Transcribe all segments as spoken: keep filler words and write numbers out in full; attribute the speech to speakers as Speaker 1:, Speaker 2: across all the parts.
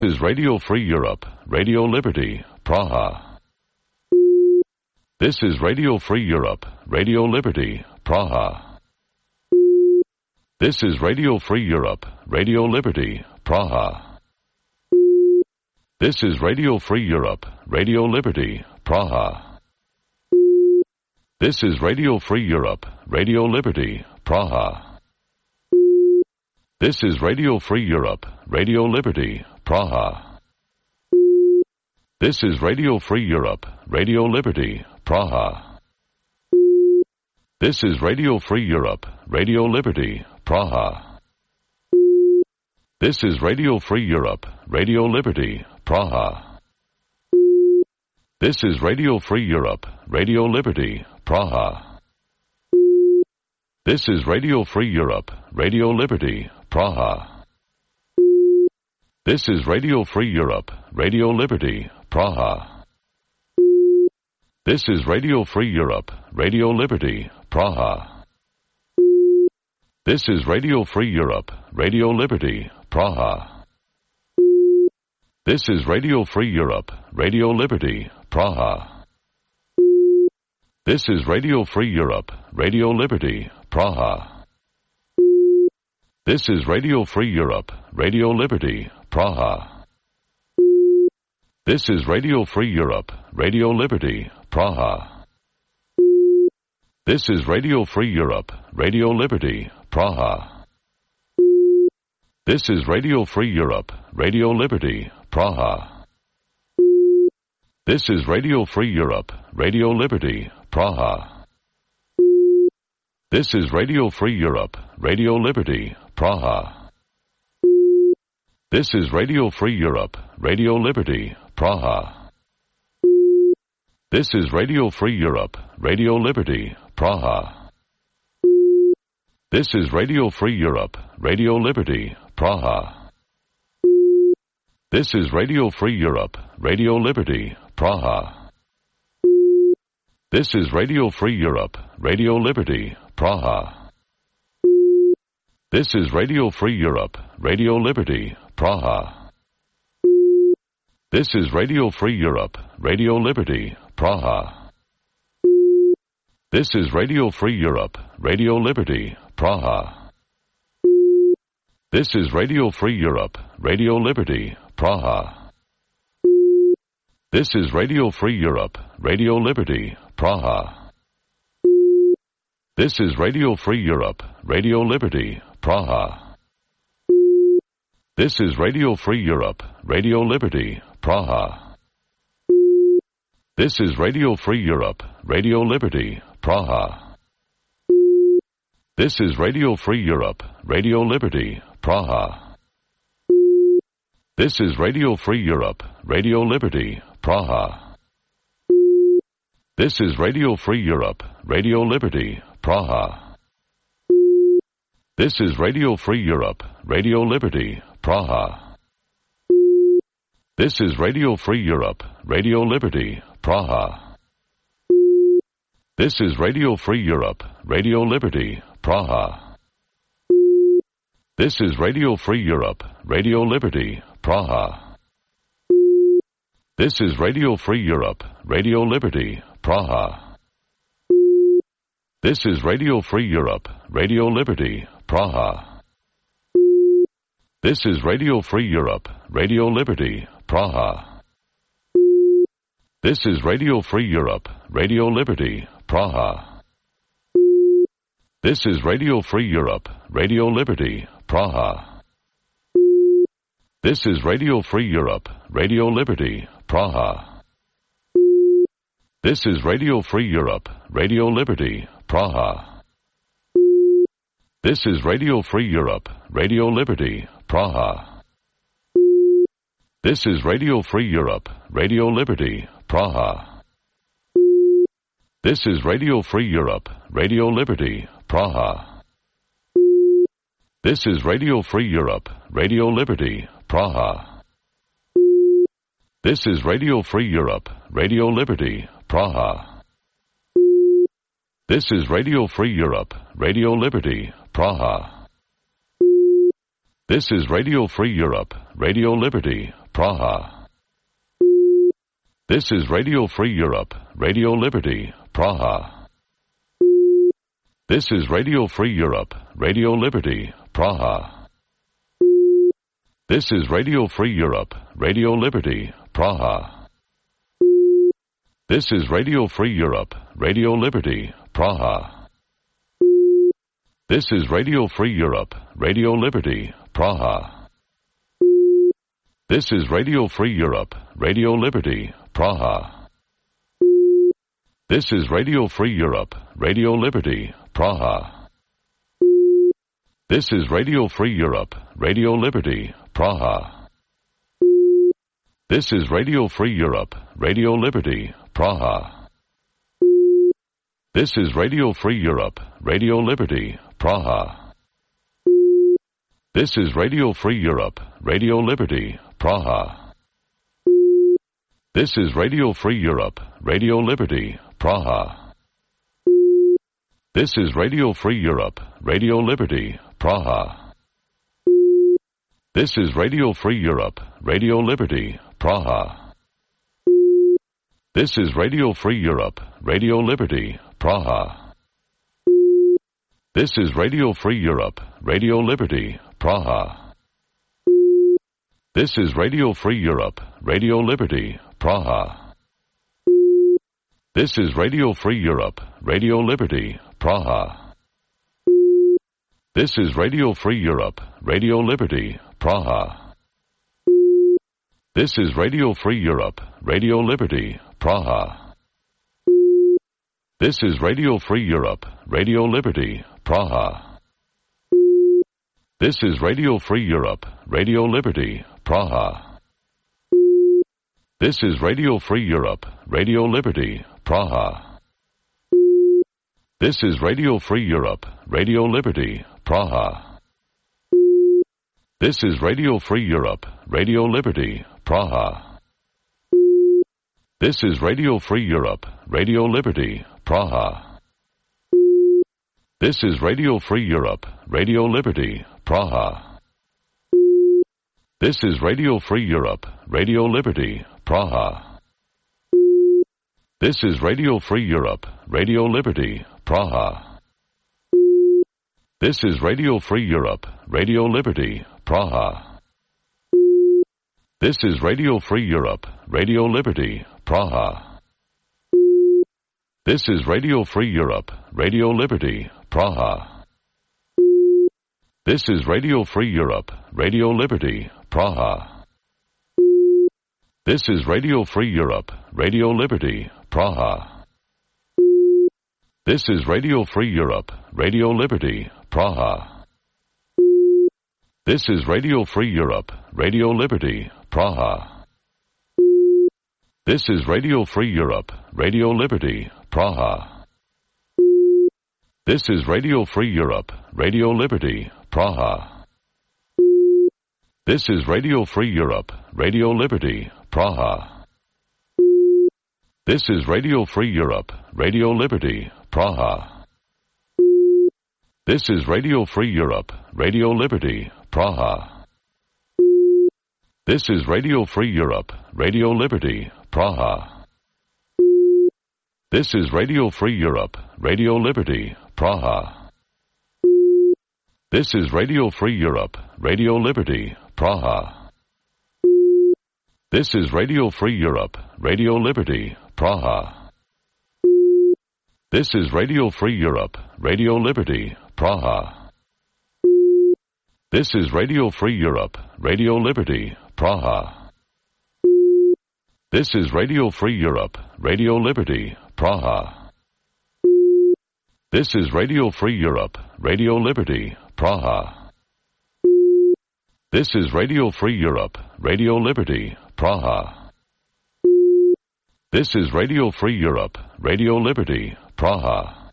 Speaker 1: Is Radio Free Europe, Radio Liberty, Praha. This is Radio Free Europe, Radio Liberty, Praha. This is Radio Free Europe, Radio Liberty, Praha. This is Radio Free Europe, Radio Liberty, Praha. This is Radio Free Europe, Radio Liberty, Praha. This is Radio Free Europe, Radio Liberty, Praha. This is Radio Free Europe, Radio Liberty, Praha. This is Radio Free Europe, Radio Liberty, Praha. This is Radio Free Europe, Radio Liberty, Praha. This is Radio Free Europe, Radio Liberty, Praha. This is Radio Free Europe, Radio Liberty, Praha. This is Radio Free Europe, Radio Liberty, Praha. This is Radio Free Europe, Radio Liberty, Praha. This is Radio Free Europe, Radio Liberty, Praha. This is Radio Free Europe, Radio Liberty, Praha. This is Radio Free Europe, Radio Liberty, Praha. This is Radio Free Europe, Radio Liberty, Praha. This is Radio Free Europe, Radio Liberty, Praha. This is Radio Free Europe, Radio Liberty, Praha. This is Radio Free Europe, Radio Liberty, Praha. This is Radio Free Europe, Radio Liberty, Praha. This is Radio Free Europe, Radio Liberty, Praha. This is Radio Free Europe, Radio Liberty, Praha. This is Radio Free Europe, Radio Liberty, Praha. This is Radio Free Europe, Radio Liberty, Praha. This is Radio Free Europe, Radio Liberty, Praha. This is Radio Free Europe, Radio Liberty, Praha. This is Radio Free Europe, Radio Liberty, Praha. This is Radio Free Europe, Radio Liberty, Praha. This is Radio Free Europe, Radio Liberty, Praha. This is Radio Free Europe, Radio Liberty, Praha. This is Radio Free Europe, Radio Liberty, Praha. This is Radio Free Europe, Radio Liberty, Praha. This is Radio Free Europe, Radio Liberty, Praha. This is Radio Free Europe, Radio Liberty, Praha. This is Radio Free Europe, Radio Liberty, Praha. This is Radio Free Europe, Radio Liberty, Praha. This is Radio Free Europe, Radio Liberty, Praha. This is Radio Free Europe, Radio Liberty, Praha. This is Radio Free Europe, Radio Liberty, Praha. This is Radio Free Europe, Radio Liberty, Praha. This is Radio Free Europe, Radio Liberty, Praha. This is Radio Free Europe, Radio Liberty, Praha. This is Radio Free Europe, Radio Liberty, Praha. This is Radio Free Europe, Radio Liberty, Praha. This is Radio Free Europe, Radio Liberty, Praha. This is Radio Free Europe, Radio Liberty, Praha. This is Radio Free Europe, Radio Liberty, Praha. This is Radio Free Europe, Radio Liberty, Praha. This is Radio Free Europe, Radio Liberty, Praha. This is Radio Free Europe, Radio Liberty, Praha. This is Radio Free Europe, Radio Liberty, Praha. This is Radio Free Europe, Radio Liberty, Praha. This is Radio Free Europe, Radio Liberty, Praha. This is Radio Free Europe, Radio Liberty, Praha. This is Radio Free Europe, Radio Liberty, Praha. This is Radio Free Europe, Radio Liberty, Praha. This is Radio Free Europe, Radio Liberty, Praha. This is Radio Free Europe, Radio Liberty, Praha. This is Radio Free Europe, Radio Liberty, Praha. This is Radio Free Europe, Radio Liberty, Praha. This is Radio Free Europe, Radio Liberty, Praha. This is Radio Free Europe, Radio Liberty, Praha. This is Radio Free Europe, Radio Liberty, Praha. This is Radio Free Europe, Radio Liberty, Praha. This is Radio Free Europe, Radio Liberty, Praha. This is Radio Free Europe, Radio Liberty, Praha. This is Radio Free Europe, Radio Liberty, Praha. This is Radio Free Europe, Radio Liberty, Praha. This is Radio Free Europe, Radio Liberty, Praha. This is Radio Free Europe, Radio Liberty, Praha. This is Radio Free Europe, Radio Liberty, Praha. This is Radio Free Europe, Radio Liberty, Praha. This is Radio Free Europe, Radio Liberty, Praha. This is Radio Free Europe, Radio Liberty, Praha. This is Radio Free Europe, Radio Liberty, Praha. This is Radio Free Europe, Radio Liberty, Praha. This is Radio Free Europe, Radio Liberty, Praha. This is Radio Free Europe, Radio Liberty, Praha. This is Radio Free Europe, Radio Liberty, Praha. This is Radio Free Europe, Radio Liberty, Praha. This is Radio Free Europe, Radio Liberty, Praha. This is Radio Free Europe, Radio Liberty, Praha. This is Radio Free Europe, Radio Liberty, Praha. This is Radio Free Europe, Radio Liberty, Praha. This is Radio Free Europe, Radio Liberty, Praha. This is Radio Free Europe, Radio Liberty, Praha. This is Radio Free Europe, Radio Liberty, Praha. This is Radio Free Europe, Radio Liberty, Praha. This is Radio Free Europe, Radio Liberty, Praha. This is Radio Free Europe, Radio Liberty, Praha. This is Radio Free Europe, Radio Liberty, Praha. This is Radio Free Europe, Radio Liberty, Praha. This is Radio Free Europe, Radio Liberty, Praha. This is Radio Free Europe, Radio Liberty, Praha. This is Radio Free Europe, Radio Liberty, Praha. This is Radio Free Europe, Radio Liberty, Praha. This is Radio Free Europe, Radio Liberty, Praha. This is Radio Free Europe, Radio Liberty, Praha. This is Radio Free Europe, Radio Liberty, Praha. This is Radio Free Europe, Radio Liberty, Praha. This is Radio Free Europe, Radio Liberty, Praha. This is Radio Free Europe, Radio Liberty, Praha. This is Radio Free Europe, Radio Liberty, Praha. This is Radio Free Europe, Radio Liberty, Praha. This is Radio Free Europe, Radio Liberty, Praha. This is Radio Free Europe, Radio Liberty, Praha.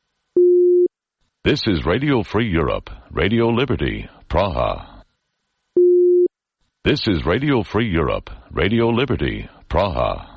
Speaker 1: This is Radio Free Europe, Radio Liberty, Praha. This is Radio Free Europe, Radio Liberty, Praha.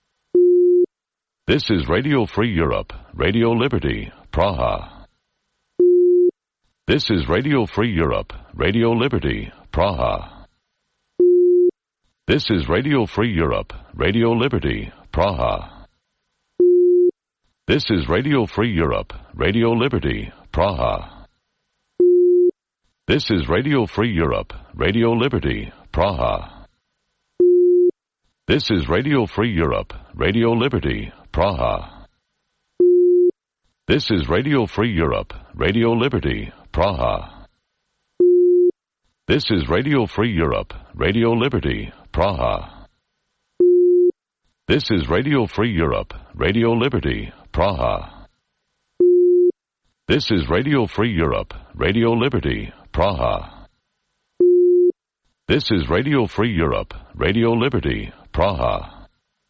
Speaker 1: This is Radio Free Europe, Radio Liberty, Praha. This is Radio Free Europe, Radio Liberty, Praha. This is Radio Free Europe, Radio Liberty, Praha. This is Radio Free Europe, Radio Liberty, Praha. This is Radio Free Europe, Radio Liberty, Praha. This is Radio Free Europe, Radio Liberty, Praha. This is Radio Free Europe, Radio Liberty, Praha. This is Radio Free Europe, Radio Liberty, Praha. This is Radio Free Europe, Radio Liberty, Praha. This is Radio Free Europe, Radio Liberty, Praha. This is Radio Free Europe, Radio Liberty, Praha.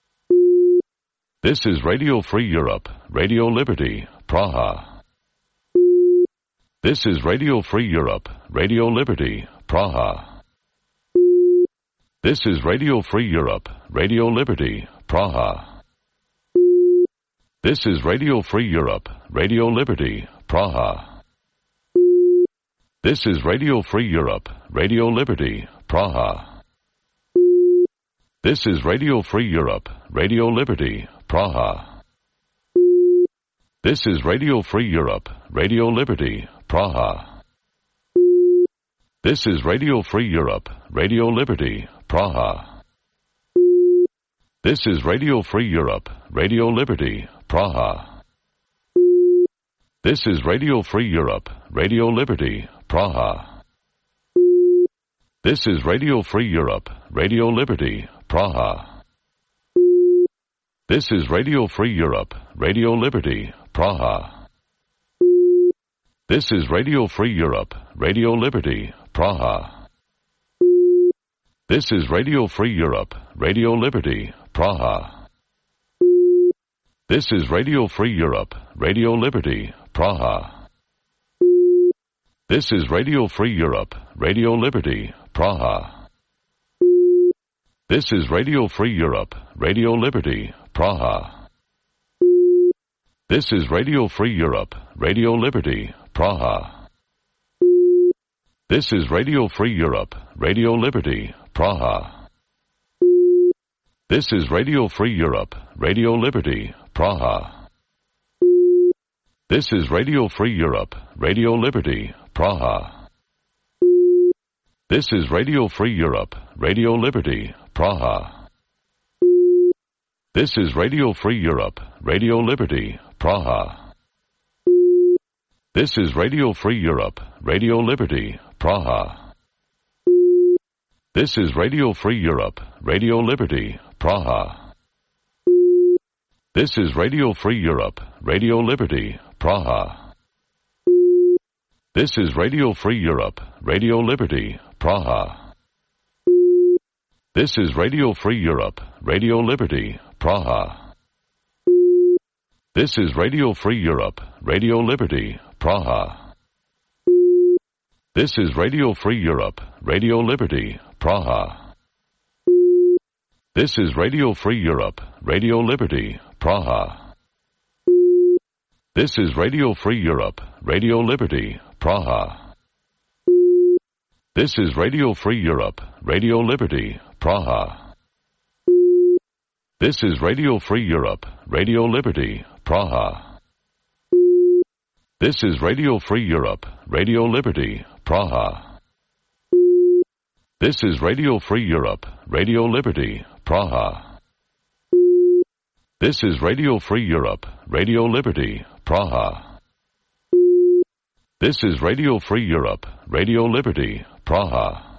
Speaker 1: This is Radio Free Europe, Radio Liberty, Praha. This is Radio Free Europe, Radio Liberty, Praha. This is Radio Free Europe, Radio Liberty, Praha. This is Radio Free Europe, Radio Liberty, Praha. This is Radio Free Europe, Radio Liberty, Praha. This is Radio Free Europe, Radio Liberty, Praha. This is Radio Free Europe, Radio Liberty, Praha. This is Radio Free Europe, Radio Liberty, Praha. This is Radio Free Europe, Radio Liberty, Praha. This is Radio Free Europe, Radio Liberty, Praha. This is Radio Free Europe, Radio Liberty, Praha. This is Radio Free Europe, Radio Liberty, Praha. This is Radio Free Europe, Radio Liberty, Praha. This is Radio Free Europe, Radio Liberty, Praha. This is Radio Free Europe, Radio Liberty, Praha. This is Radio Free Europe, Radio Liberty, Praha. This is Radio Free Europe, Radio Liberty, Praha. This is Radio Free Europe, Radio Liberty, Praha. This is Radio Free Europe, Radio Liberty, Praha. This is Radio Free Europe, Radio Liberty, Praha. This is Radio Free Europe, Radio Liberty, Praha. This is Radio Free Europe, Radio Liberty, Praha. This is Radio Free Europe, Radio Liberty, Praha. This is Radio Free Europe, Radio Liberty, Praha. This is Radio Free Europe, Radio Liberty, Praha. This is Radio Free Europe, Radio Liberty, Praha. This is Radio Free Europe, Radio Liberty, Praha. This is Radio Free Europe, Radio Liberty, Praha. This is Radio Free Europe, Radio Liberty, Praha. This is Radio Free Europe, Radio Liberty, Praha. This is Radio Free Europe, Radio Liberty, Praha. This is Radio Free Europe, Radio Liberty, Praha. This is Radio Free Europe, Radio Liberty, Praha. This is Radio Free Europe, Radio Liberty, Praha. This is Radio Free Europe, Radio Liberty, Praha. This is Radio Free Europe, Radio Liberty, Praha. This is Radio Free Europe, Radio Liberty, Praha. This is Radio Free Europe, Radio Liberty, Praha.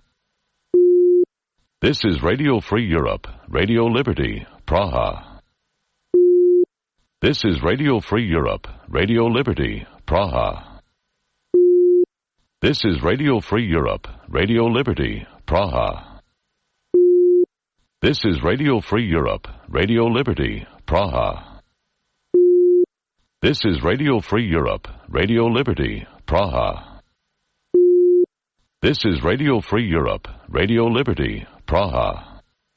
Speaker 1: This is Radio Free Europe, Radio Liberty, Praha. This is Radio Free Europe, Radio Liberty, Praha. This is Radio Free Europe, Radio Liberty, Praha. This is Radio Free Europe, Radio Liberty, Praha. This is Radio Free Europe, Radio Liberty, Praha. This is Radio Free Europe, Radio Liberty, Praha.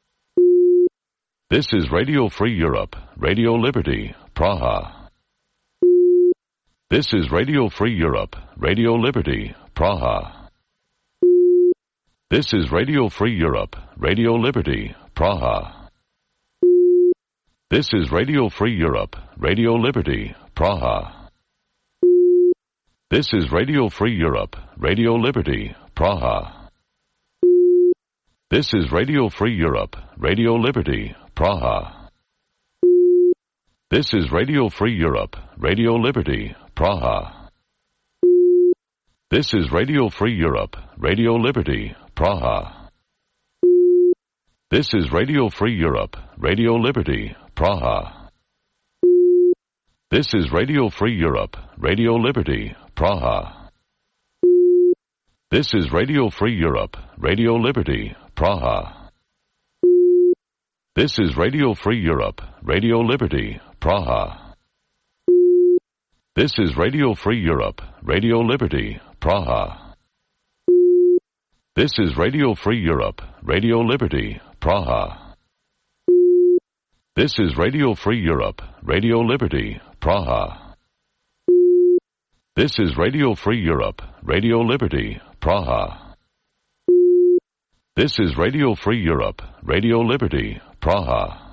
Speaker 1: This is Radio Free Europe, Radio Liberty, Praha. This is Radio Free Europe, Radio Liberty, Praha. This is Radio Free Europe, Radio Liberty, Praha. This is Radio Free Europe, Radio Liberty, Praha. This is Radio Free Europe, Radio Liberty, Praha. This is Radio Free Europe, Radio Liberty, Praha. This is Radio Free Europe, Radio Liberty, Praha. This is Radio Free Europe, Radio Liberty, Praha. This is Radio Free Europe, Radio Liberty, Praha. This is Radio Free Europe, Radio Liberty, Praha. This is Radio Free Europe, Radio Liberty, Praha. This is Radio Free Europe, Radio Liberty, Praha. This is Radio Free Europe, Radio Liberty, Praha. This is Radio Free Europe, Radio Liberty, Praha. This is Radio Free Europe, Radio Liberty, Praha. This is Radio Free Europe, Radio Liberty, Praha. This is Radio Free Europe, Radio Liberty, Praha.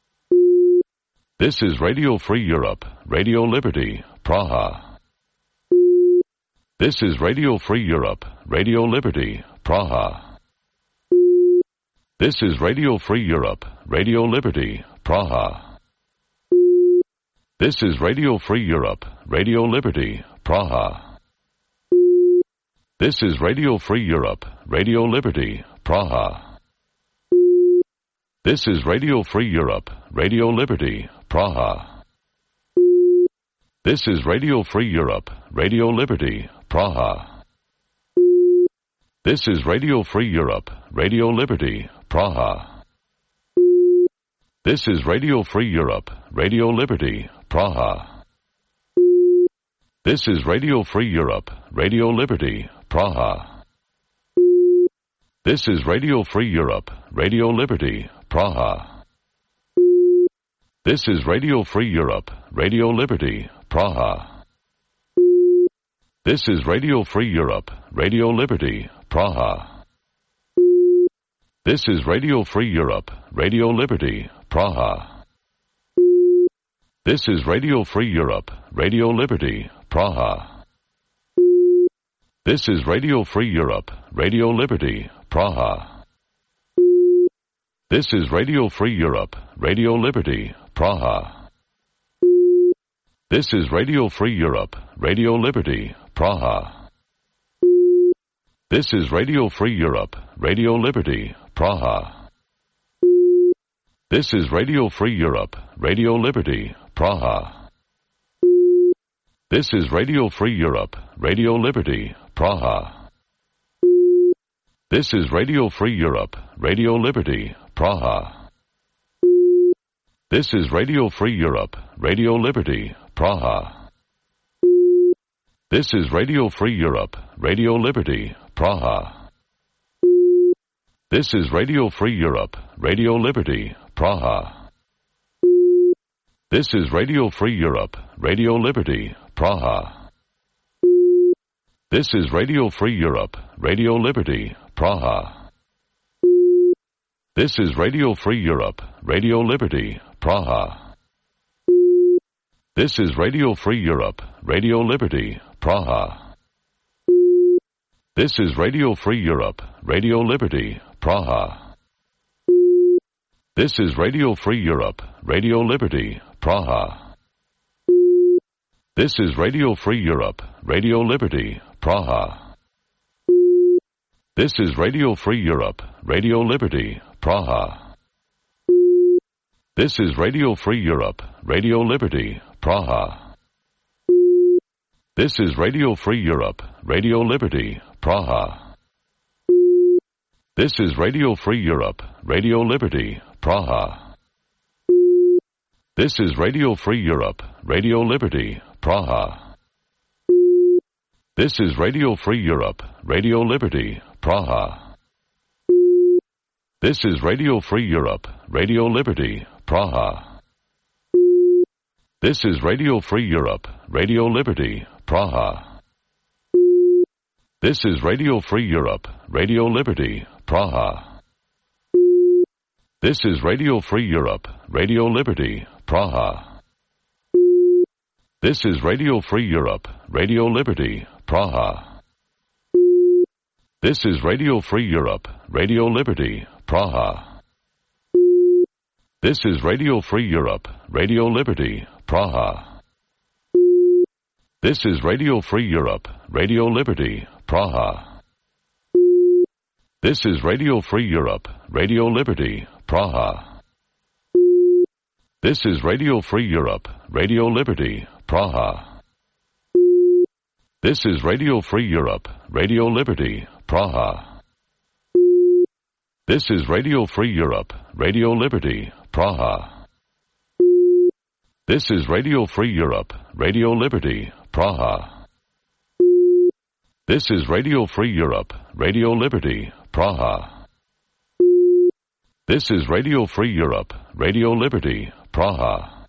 Speaker 1: This is Radio Free Europe, Radio Liberty, Praha. This is Radio Free Europe, Radio Liberty, Praha. This is Radio Free Europe, Radio Liberty, Praha. This is Radio Free Europe, Radio Liberty, Praha. This is Radio Free Europe, Radio Liberty, Praha. This is Radio Free Europe, Radio Liberty, Praha. This is Radio Free Europe, Radio Liberty, Praha. This is Radio Free Europe, Radio Liberty, Praha. This is Radio Free Europe, Radio Liberty, Praha. This is Radio Free Europe, Radio Liberty, Praha. This is Radio Free Europe, Radio Liberty, Praha. This is Radio Free Europe, Radio Liberty, Praha. This is Radio Free Europe, Radio Liberty, Praha. This is Radio Free Europe, Radio Liberty, Praha. This is Radio Free Europe, Radio Liberty, Praha. This is Radio Free Europe, Radio Liberty, Praha. This is Radio Free Europe, Radio Liberty, Praha. This is Radio Free Europe, Radio Liberty, Praha. This is Radio Free Europe, Radio Liberty, Praha. This is Radio Free Europe, Radio Liberty, Praha. This is Radio Free Europe, Radio Liberty, Praha. This is Radio Free Europe, Radio Liberty, Praha. This is Radio Free Europe, Radio Liberty, Praha. This is Radio Free Europe, Radio Liberty, Praha. This is Radio Free Europe, Radio Liberty, Praha. This is Radio Free Europe, Radio Liberty, Praha. This is Radio Free Europe, Radio Liberty, Praha. This is Radio Free Europe, Radio Liberty, Praha. This is Radio Free Europe, Radio Liberty, Praha. This is Radio Free Europe, Radio Liberty, Praha. This is Radio Free Europe, Radio Liberty, Praha. This is Radio Free Europe, Radio Liberty, Praha. This is Radio Free Europe, Radio Liberty, Praha. This is Radio Free Europe, Radio Liberty, Praha. This is Radio Free Europe, Radio Liberty, Praha. This is Radio Free Europe, Radio Liberty, Praha. This is Radio Free Europe, Radio Liberty, Praha. This is Radio Free Europe, Radio Liberty, Praha. This is Radio Free Europe, Radio Liberty, Praha. This is Radio Free Europe, Radio Liberty, Praha. This is Radio Free Europe, Radio Liberty, Praha. This is Radio Free Europe, Radio Liberty, Praha. This is Radio Free Europe, Radio Liberty, Praha. This is Radio Free Europe, Radio Liberty, Praha. This is Radio Free Europe, Radio Liberty, Praha. This is Radio Free Europe, Radio Liberty, Praha. This is Radio Free Europe, Radio Liberty, Praha. This is Radio Free Europe, Radio Liberty, Praha. This is Radio Free Europe, Radio Liberty, Praha. This is Radio Free Europe, Radio Liberty, Praha. This is Radio Free Europe, Radio Liberty, Praha. This is Radio Free Europe, Radio Liberty, Praha. This is Radio Free Europe, Radio Liberty, Praha.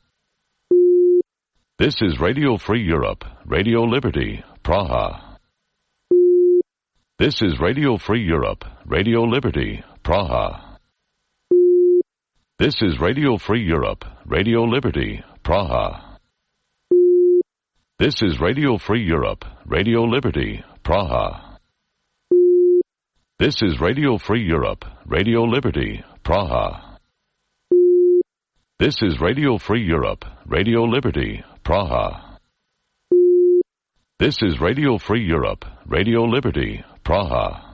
Speaker 1: This is Radio Free Europe, Radio Liberty, Praha. This is Radio Free Europe, Radio Liberty, Praha. This is Radio Free Europe, Radio Liberty, Praha. This is Radio Free Europe, Radio Liberty, Praha. This is Radio Free Europe, Radio Liberty, Praha. This is Radio Free Europe, Radio Liberty, Praha. This is Radio Free Europe, Radio Liberty, Praha.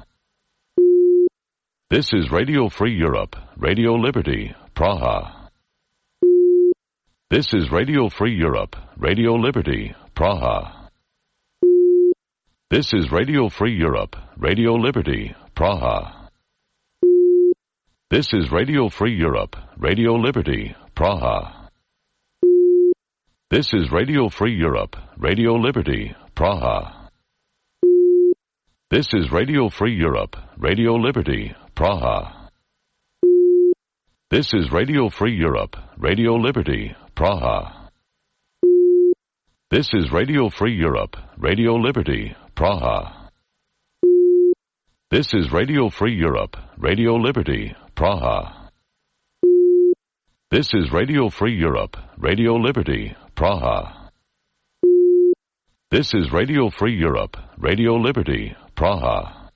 Speaker 1: This is Radio Free Europe, Radio Liberty, Praha. This is Radio Free Europe, Radio Liberty, Praha. This is Radio Free Europe, Radio Liberty, Praha. This is Radio Free Europe, Radio Liberty, Praha. This is Radio Free Europe, Radio Liberty, Praha. This is Radio Free Europe, Radio Liberty, Praha. This is Radio Free Europe, Radio Liberty, Praha. This is Radio Free Europe, Radio Liberty, Praha. This is Radio Free Europe, Radio Liberty, Praha. This is Radio Free Europe, Radio Liberty, Praha. This is Radio Free Europe, Radio Liberty, Praha.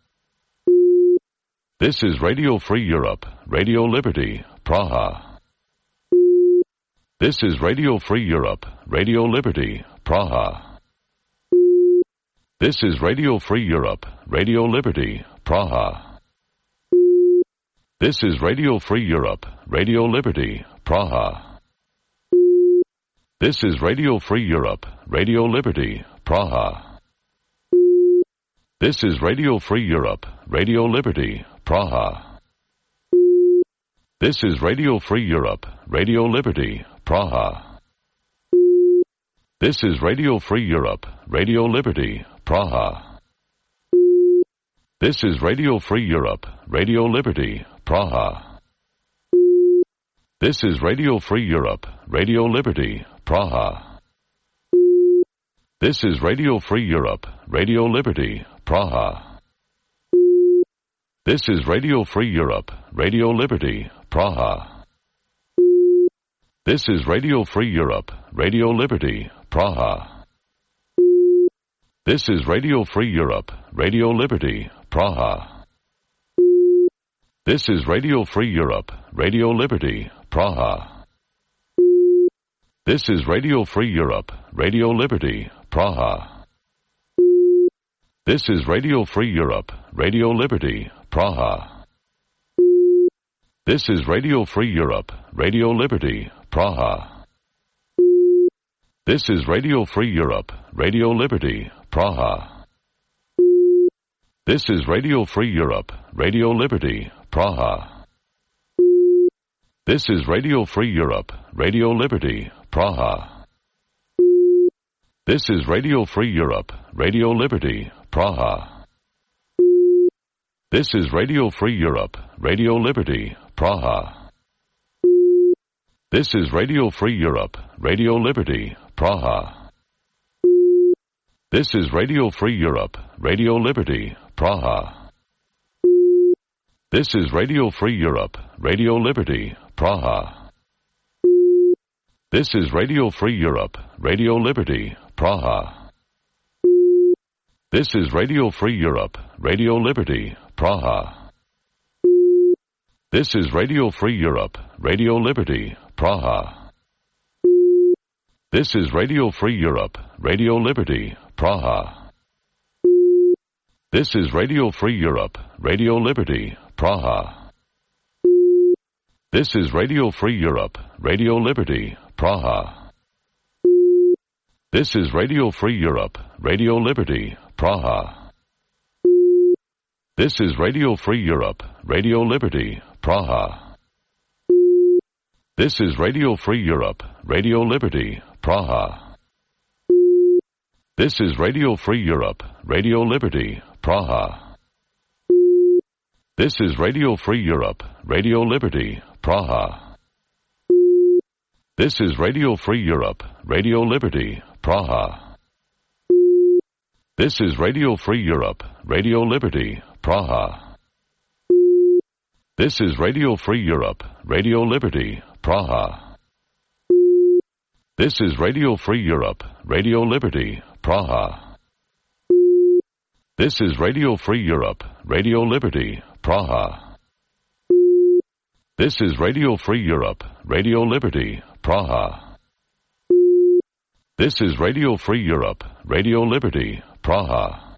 Speaker 1: This is Radio Free Europe, Radio Liberty, Praha. This is Radio Free Europe, Radio Liberty, Praha. This is Radio Free Europe, Radio Liberty, Praha. This is Radio Free Europe, Radio Liberty, Praha. This is Radio Free Europe, Radio Liberty, Praha. This is Radio Free Europe, Radio Liberty, Praha. This is Radio Free Europe, Radio Liberty, Praha. This is Radio Free Europe, Radio Liberty, Praha. This is Radio Free Europe, Radio Liberty, Praha. This is Radio Free Europe, Radio Liberty, Praha. This is Radio Free Europe, Radio Liberty, Praha. This is Radio Free Europe, Radio Liberty, Praha. This is Radio Free Europe, Radio Liberty, Praha. This is Radio Free Europe, Radio Liberty, Praha. This is Radio Free Europe, Radio Liberty, Praha. This is Radio Free Europe, Radio Liberty, Praha. This is Radio Free Europe, Radio Liberty, Praha. This is Radio Free Europe, Radio Liberty, Praha. This is Radio Free Europe, Radio Liberty, Praha. This is Radio Free Europe, Radio Liberty, Praha. This is Radio Free Europe, Radio Liberty, Praha. This is Radio Free Europe, Radio Liberty, Praha. This is Radio Free Europe, Radio Liberty, Praha. This is Radio Free Europe, Radio Liberty, Praha. This is Radio Free Europe, Radio Liberty, Praha. This is Radio Free Europe, Radio Liberty, Praha. This is Radio Free Europe, Radio Liberty, Praha. This is Radio Free Europe, Radio Liberty, Praha. This is Radio Free Europe, Radio Liberty, Praha. This is Radio Free Europe, Radio Liberty, Praha. This is Radio Free Europe, Radio Liberty, Praha. This is Radio Free Europe, Radio Liberty, Praha. This is Radio Free Europe, Radio Liberty, Praha. This is Radio Free Europe, Radio Liberty, Praha. This is Radio Free Europe, Radio Liberty, Praha. This is Radio Free Europe, Radio Liberty, Praha. This is Radio Free Europe, Radio Liberty, Praha. This is Radio Free Europe, Radio Liberty, Praha. This is Radio Free Europe, Radio Liberty, Praha. This is Radio Free Europe, Radio Liberty, Praha. This is Radio Free Europe, Radio Liberty, Praha. This is Radio Free Europe, Radio Liberty, Praha. This is Radio Free Europe, Radio Liberty, Praha. This is Radio Free Europe, Radio Liberty, Praha.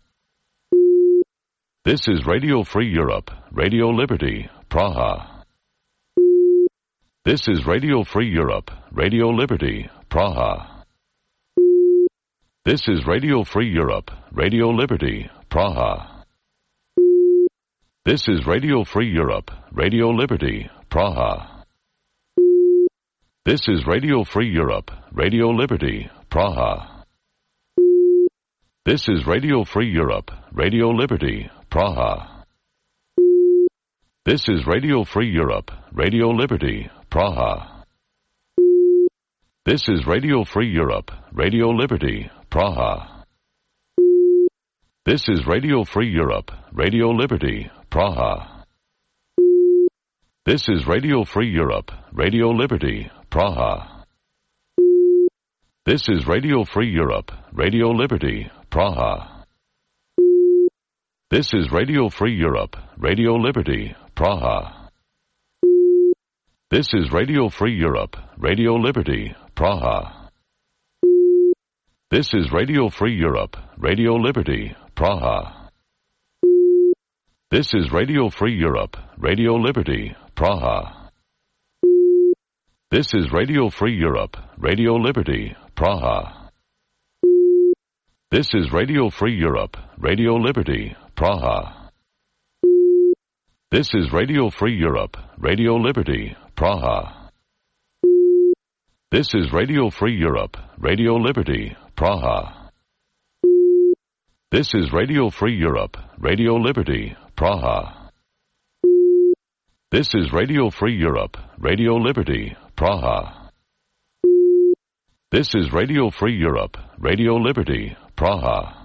Speaker 1: This is Radio Free Europe, Radio Liberty, Praha. This is Radio Free Europe, Radio Liberty, Praha. This is Radio Free Europe, Radio Liberty, Praha. This is Radio Free Europe, Radio Liberty, Praha. This is Radio Free Europe, Radio Liberty, Praha. This is Radio Free Europe, Radio Liberty, Praha. This is Radio Free Europe, Radio Liberty, Praha. This is Radio Free Europe, Radio Liberty, Praha. This is Radio Free Europe, Radio Liberty, Praha. This is Radio Free Europe, Radio Liberty, Praha. This is Radio Free Europe, Radio Liberty, Praha. This is Radio Free Europe, Radio Liberty, Praha. This is Radio Free Europe, Radio Liberty, Praha. This is Radio Free Europe, Radio Liberty, Praha. This is Radio Free Europe, Radio Liberty, Praha. This is Radio Free Europe, Radio Liberty, Praha. This is Radio Free Europe, Radio Liberty, Praha. This is Radio Free Europe, Radio Liberty, Praha. This is Radio Free Europe, Radio Liberty, Praha. This is Radio Free Europe, Radio Liberty, Praha. This is Radio Free Europe, Radio Liberty, Praha. This is Radio Free Europe, Radio Liberty, Praha.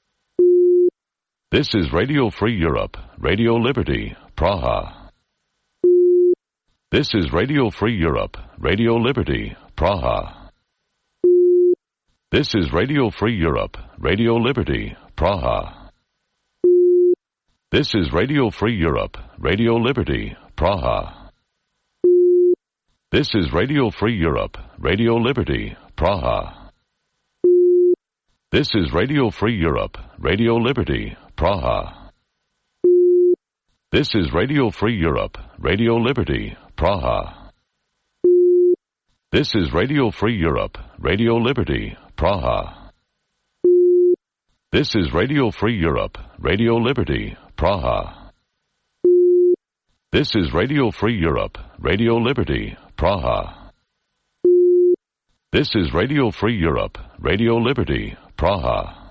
Speaker 1: This is Radio Free Europe, Radio Liberty, Praha. This is Radio Free Europe, Radio Liberty, Praha. This is Radio Free Europe, Radio Liberty, Praha. This is Radio Free Europe, Radio Liberty, Praha. This is Radio Free Europe, Radio Liberty, Praha. This is Radio Free Europe, Radio Liberty, Praha. This is Radio Free Europe, Radio Liberty, Praha. This is Radio Free Europe, Radio Liberty, Praha. This is Radio Free Europe, Radio Liberty, Praha. This is Radio Free Europe, Radio Liberty, Praha. This is Radio Free Europe, Radio Liberty, Praha.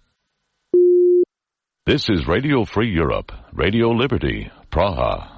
Speaker 1: This is Radio Free Europe, Radio Liberty, Praha.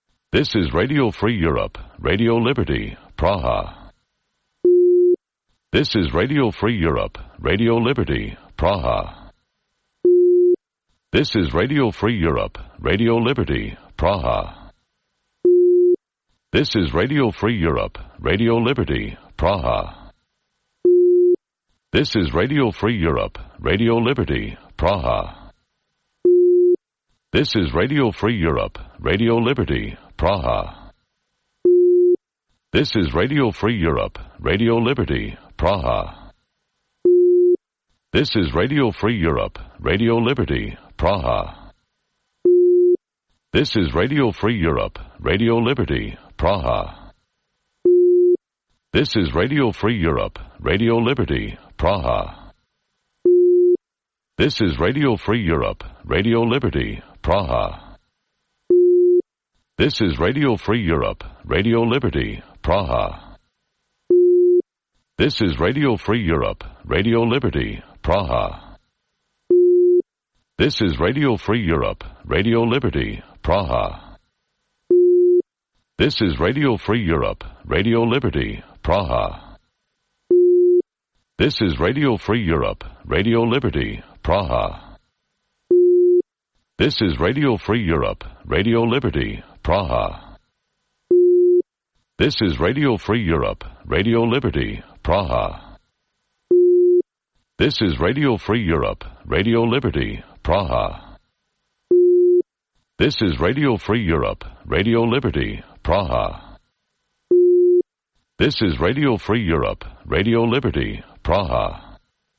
Speaker 1: This is Radio Free Europe, Radio Liberty, Praha. This is Radio Free Europe, Radio Liberty, Praha. This is Radio Free Europe, Radio Liberty, Praha. This is Radio Free Europe, Radio Liberty, Praha. This is Radio Free Europe, Radio Liberty, Praha. This is Radio Free Europe, Radio Liberty, Praha. This is Radio Free Europe, Radio Liberty, Praha. This is Radio Free Europe, Radio Liberty, Praha. This is Radio Free Europe, Radio Liberty, Praha. This is Radio Free Europe, Radio Liberty, Praha. This is Radio Free Europe, Radio Liberty, Praha. This is Radio Free Europe, Radio Liberty, Praha. This is Radio Free Europe, Radio Liberty, Praha. This is Radio Free Europe, Radio Liberty, Praha. This is Radio Free Europe, Radio Liberty, Praha. This is Radio Free Europe, Radio Liberty, Praha. This is Radio Free Europe, Radio Liberty, Praha. This is Radio Free Europe, Radio Liberty, Praha. This is Radio Free Europe, Radio Liberty, Praha. This is Radio Free Europe, Radio Liberty, Praha. This is Radio Free Europe, Radio Liberty, Praha.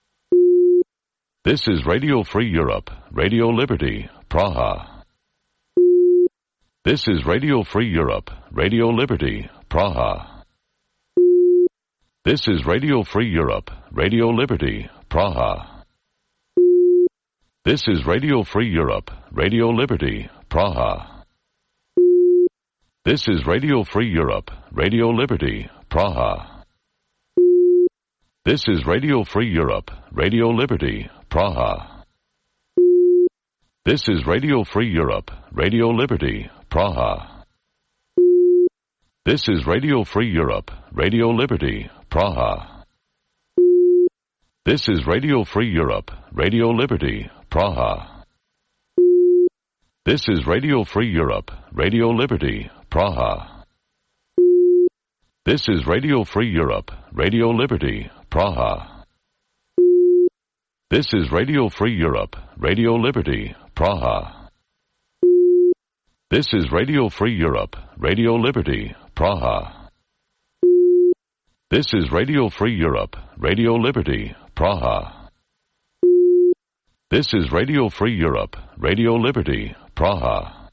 Speaker 1: This is Radio Free Europe, Radio Liberty, Praha. This is Radio Free Europe, Radio Liberty, Praha. This is Radio Free Europe, Radio Liberty, Praha. This is Radio Free Europe, Radio Liberty, Praha. This is Radio Free Europe, Radio Liberty, Praha. This is Radio Free Europe, Radio Liberty, Praha. This is Radio Free Europe, Radio Liberty, Praha. This is Radio Free Europe, Radio Liberty, Praha. This is Radio Free Europe, Radio Liberty, Praha. This is Radio Free Europe, Radio Liberty, Praha. This is Radio Free Europe, Radio Liberty, Praha. This is Radio Free Europe, Radio Liberty, Praha. This is Radio Free Europe, Radio Liberty, Praha. This is Radio Free Europe, Radio Liberty, Praha. This is Radio Free Europe, Radio Liberty, Praha.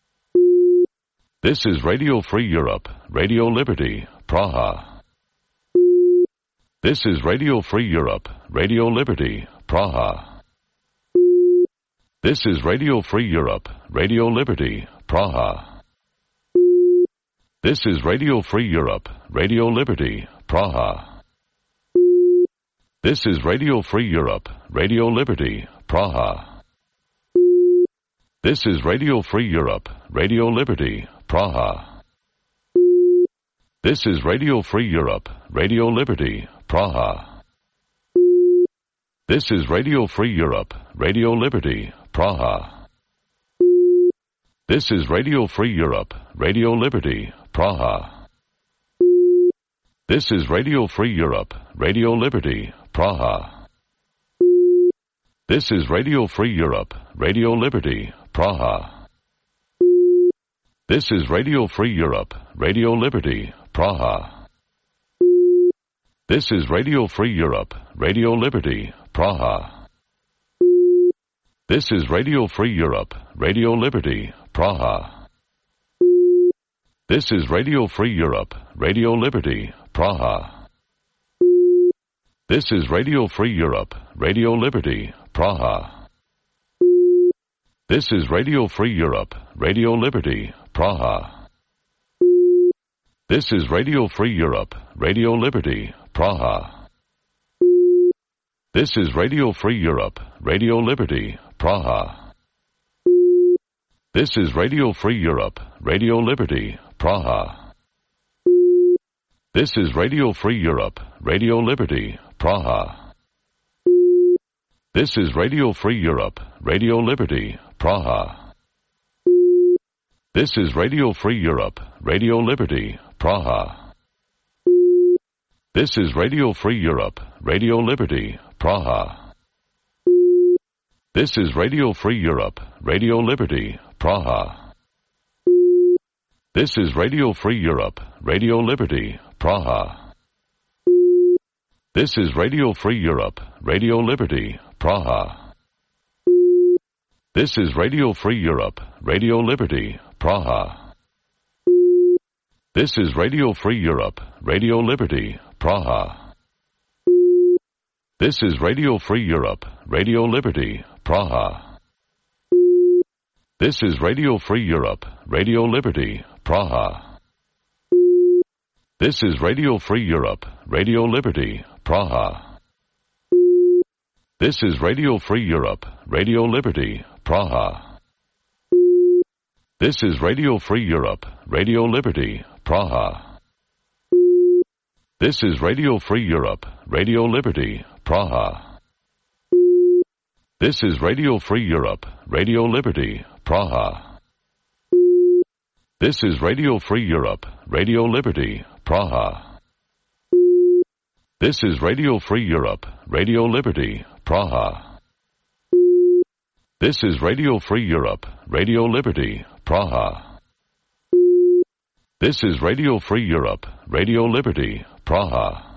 Speaker 1: This is Radio Free Europe, Radio Liberty, Praha. This is Radio Free Europe, Radio Liberty, Praha. This is Radio Free Europe, Radio Liberty, Praha. This is Radio Free Europe, Radio Liberty, Praha. This is Radio Free Europe, Radio Liberty, Praha. This is Radio Free Europe, Radio Liberty, Praha. This is Radio Free Europe, Radio Liberty, Praha. This is Radio Free Europe, Radio Liberty, Praha. This is Radio Free Europe, Radio Liberty, Praha. This is Radio Free Europe, Radio Liberty, Praha. This is Radio Free Europe, Radio Liberty, Praha. This is Radio Free Europe, Radio Liberty, Praha. This is Radio Free Europe, Radio Liberty, Praha. This is Radio Free Europe, Radio Liberty, Praha. This is Radio Free Europe, Radio Liberty, Praha. This is Radio Free Europe, Radio Liberty, Praha. This is Radio Free Europe, Radio Liberty, Praha. This is Radio Free Europe, Radio Liberty, Praha. This is Radio Free Europe, Radio Liberty, Praha. This is Radio Free Europe, Radio Liberty, Praha. This is Radio Free Europe, Radio Liberty, Praha. This is Radio Free Europe, Radio Liberty, Praha. This is Radio Free Europe, Radio Liberty, Praha. This is Radio Free Europe, Radio Liberty, Praha. This is Radio Free Europe, Radio Liberty, Praha. This is Radio Free Europe, Radio Liberty, Praha. This is Radio Free Europe, Radio Liberty, Praha. This is Radio Free Europe, Radio Liberty, Praha. This is Radio Free Europe, Radio Liberty, Praha. This is Radio Free Europe, Radio Liberty, Praha. This is Radio Free Europe, Radio Liberty, Praha. This is Radio Free Europe, Radio Liberty, Praha. This is Radio Free Europe, Radio Liberty, Praha. This is Radio Free Europe, Radio Liberty, Praha. This is Radio Free Europe, Radio Liberty, Praha. This is Radio Free Europe, Radio Liberty, Praha. This is Radio Free Europe, Radio Liberty, Praha. This is Radio Free Europe, Radio Liberty, Praha. This is Radio Free Europe, Radio Liberty, Praha. This is Radio Free Europe, Radio Liberty, Praha.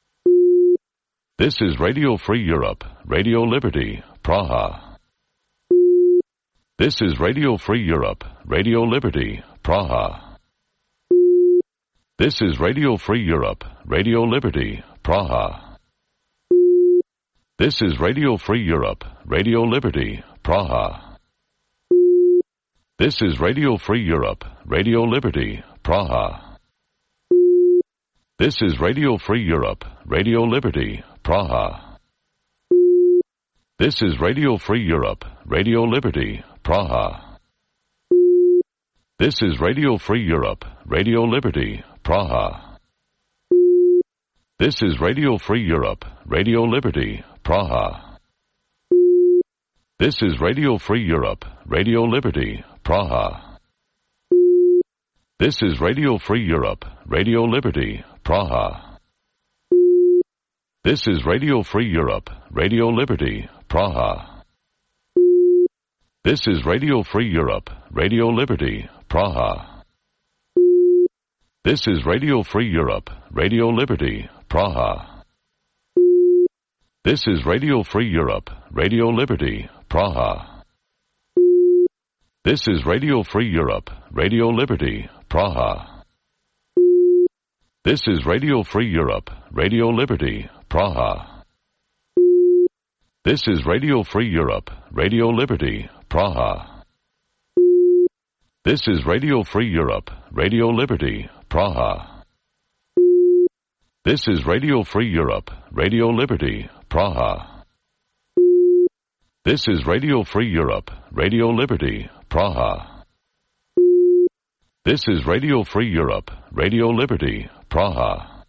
Speaker 1: This is Radio Free Europe, Radio Liberty, Praha. This is Radio Free Europe, Radio Liberty, Praha. This is Radio Free Europe, Radio Liberty, Praha. This is Radio Free Europe, Radio Liberty, Praha. This is Radio Free Europe, Radio Liberty, Praha. This is Radio Free Europe, Radio Liberty, Praha. This is Radio Free Europe, Radio Liberty, Praha. This is Radio Free Europe, Radio Liberty, Praha. This is Radio Free Europe, Radio Liberty, Praha. This is Radio Free Europe, Radio Liberty, Praha. This is Radio Free Europe, Radio Liberty, Praha. This is Radio Free Europe, Radio Liberty, Praha. This is Radio Free Europe, Radio Liberty, Praha. This is Radio Free Europe, Radio Liberty, Praha. This is Radio Free Europe, Radio Liberty, Praha. This is Radio Free Europe, Radio Liberty, Praha. This is Radio Free Europe, Radio Liberty, Praha. This is Radio Free Europe, Radio Liberty, Praha. This is Radio Free Europe, Radio Liberty, Praha. This is Radio Free Europe, Radio Liberty, Praha. This is Radio Free Europe, Radio Liberty, Praha. This is Radio Free Europe, Radio Liberty, Praha.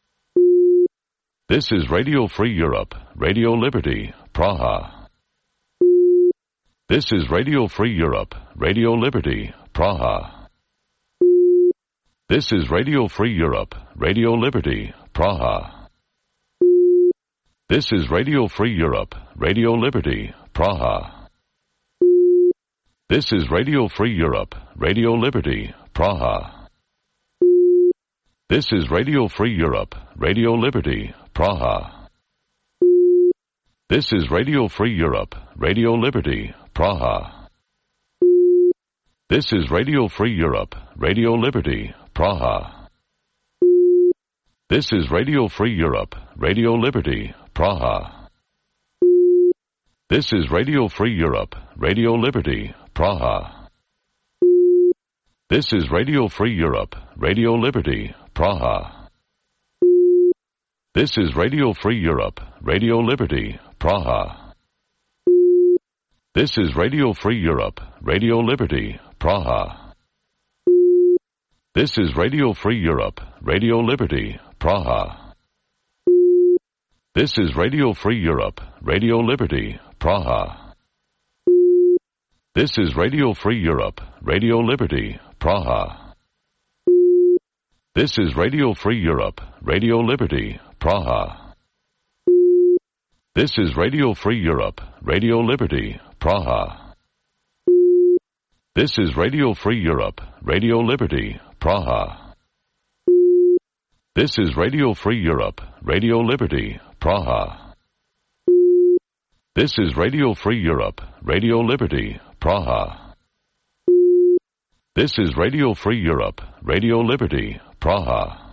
Speaker 1: This is Radio Free Europe, Radio Liberty, Praha. This is Radio Free Europe, Radio Liberty, Praha. This is Radio Free Europe, Radio Liberty, Praha. This is Radio Free Europe, Radio Liberty, Praha. This is Radio Free Europe, Radio Liberty, Praha. This is Radio Free Europe, Radio Liberty, Praha. This is Radio Free Europe, Radio Liberty, Praha. This is Radio Free Europe, Radio Liberty, Praha. This is Radio Free Europe, Radio Liberty, Praha. This is Radio Free Europe, Radio Liberty, Praha. This is Radio Free Europe, Radio Liberty, Praha. This is Radio Free Europe, Radio Liberty, Praha. This is Radio Free Europe, Radio Liberty, Praha. This is Radio Free Europe, Radio Liberty, Praha. This is Radio Free Europe, Radio Liberty, Praha. This is Radio Free Europe, Radio Liberty, Praha. This is Radio Free Europe, Radio Liberty, Praha. This is Radio Free Europe, Radio Liberty, Praha. This is Radio Free Europe, Radio Liberty, Praha. This is Radio Free Europe, Radio Liberty, Praha. This is Radio Free Europe, Radio Liberty, Praha. This is Radio Free Europe, Radio Liberty, Praha.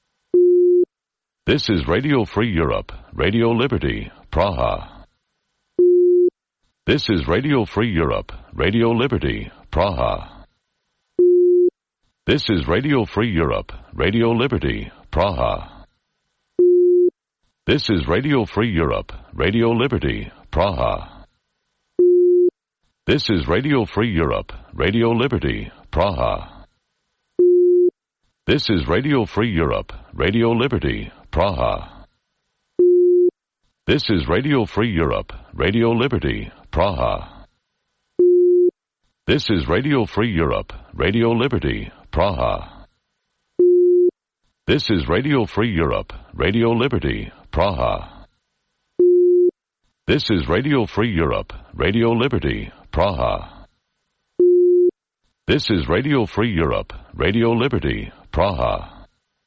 Speaker 1: This is Radio Free Europe, Radio Liberty, Praha. This is Radio Free Europe, Radio Liberty, Praha. This is Radio Free Europe, Radio Liberty, Praha. This is Radio Free Europe, Radio Liberty, Praha. This is Radio Free Europe, Radio Liberty, Praha. This is Radio Free Europe, Radio Liberty, Praha. This is Radio Free Europe, Radio Liberty, Praha. This is Radio Free Europe, Radio Liberty, Praha. This is Radio Free Europe, Radio Liberty, Praha. This is Radio Free Europe, Radio Liberty, Praha. This is Radio Free Europe, Radio Liberty, Praha.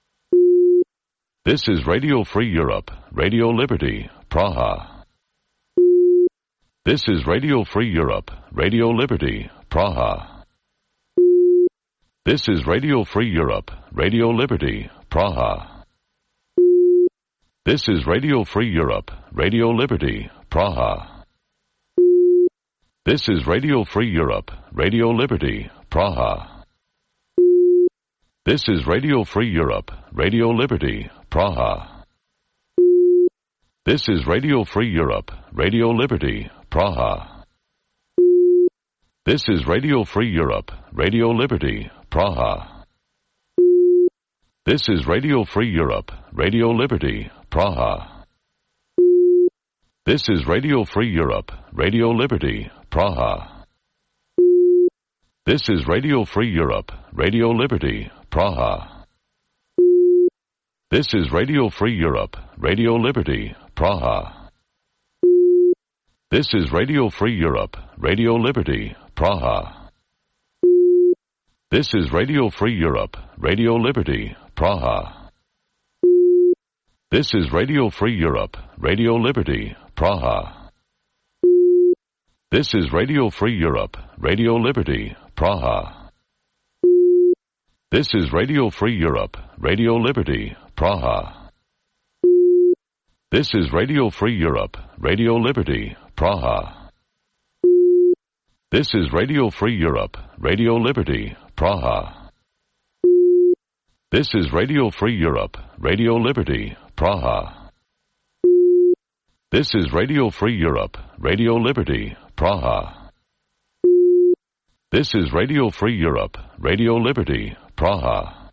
Speaker 1: This is Radio Free Europe, Radio Liberty, Praha. This is Radio Free Europe, Radio Liberty, Praha. This is Radio Free Europe, Radio Liberty, Praha. This is Radio Free Europe, Radio Liberty, Praha. This is Radio Free Europe, Radio Liberty, Praha. This is Radio Free Europe, Radio Liberty, Praha. This is Radio Free Europe, Radio Liberty, Praha. This is Radio Free Europe, Radio Liberty, Praha. This is Radio Free Europe, Radio Liberty, Praha. This is Radio Free Europe, Radio Liberty, Praha. This is Radio Free Europe, Radio Liberty, Praha. This is Radio Free Europe, Radio Liberty, Praha. This is Radio Free Europe, Radio Liberty, Praha. This is Radio Free Europe, Radio Liberty, Praha. This is Radio Free Europe, Radio Liberty, Praha. This is Radio Free Europe, Radio Liberty, Praha. This is Radio Free Europe, Radio Liberty, Praha. This is Radio Free Europe, Radio Liberty, Praha. This is Radio Free Europe, Radio Liberty, Praha. This is Radio Free Europe, Radio Liberty, Praha. This is Radio Free Europe, Radio Liberty, Praha. This is Radio Free Europe, Radio Liberty, Praha.